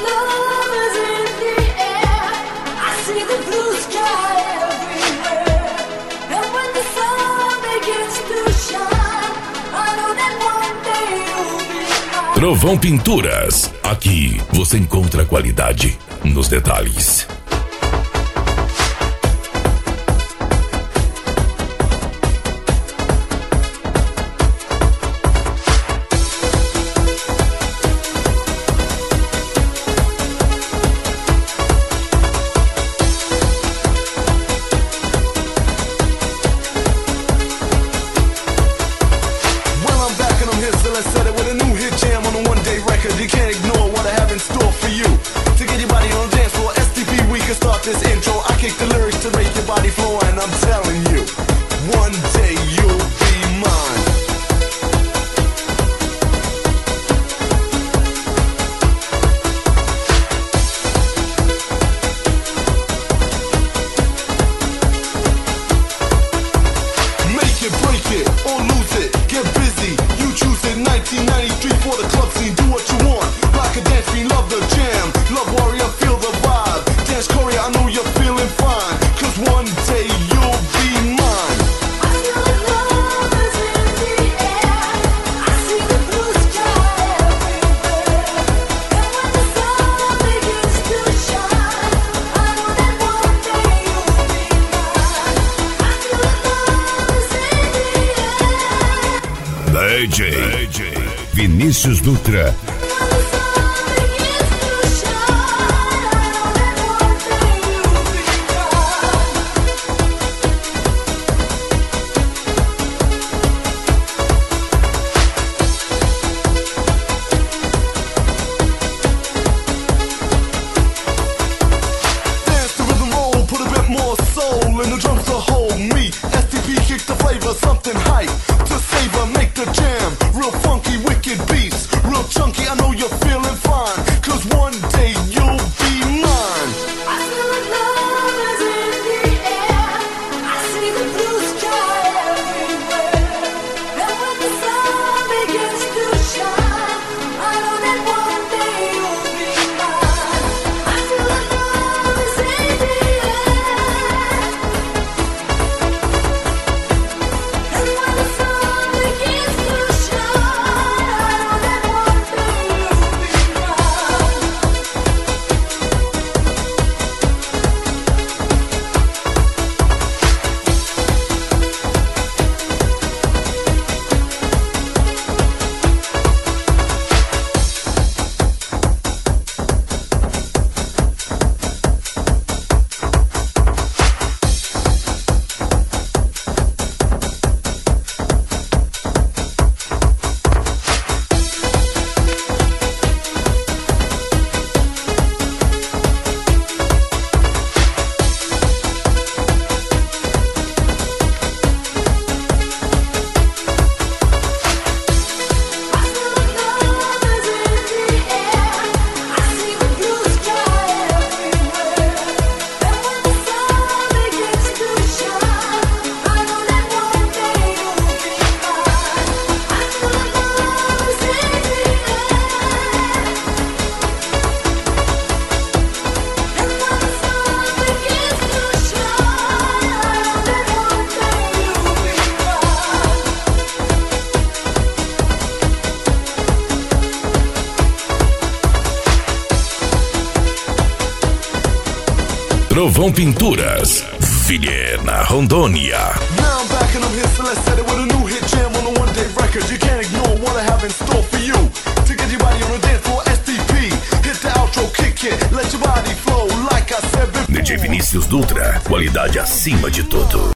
Trovão Pinturas. Aqui você encontra qualidade nos detalhes. You can't ignore what I have in store for you. To get your body on the dance floor, STP, we can start this intro. I kick the lyrics to make your body flow, and I'm telling you, one day you'll be mine. Make it, break it, or lose it, get busy, you choose it. 1993 for the club scene, do what you want. Like a dance fiend, love the jam, love warrior, feel the vibe. Dance Korea, I know you're feeling fine, cause one day you'll be mine. I feel the love is in the air. I see the blue sky everywhere. And when the sun begins to shine, I know that one day you'll be mine. I feel the love is in the air. DJ Vinícius Dutra. And the drums to hold me. STP kick the flavor, something hype to savor, make the jam. Real funky, wicked beats, real chunky. I know you're feeling fine, cause one day you'll be mine. I feel the love is in the air. I see the blue sky everywhere. And when the sun begins to shine, I know that one day you'll be mine. I feel the love is in the air. And when the sun begins to shine, I know that one day you'll be Trovão Pinturas, Vilhena, Rondônia. Now I'm back and I'm here, so let's set it with a new hit jam on a one-day record. You can't ignore what I have in store for you. To get your body on the dance floor, STP. Hit the outro, kick it, let your body flow like I said before. DJ Vinícius Dutra, qualidade acima de tudo.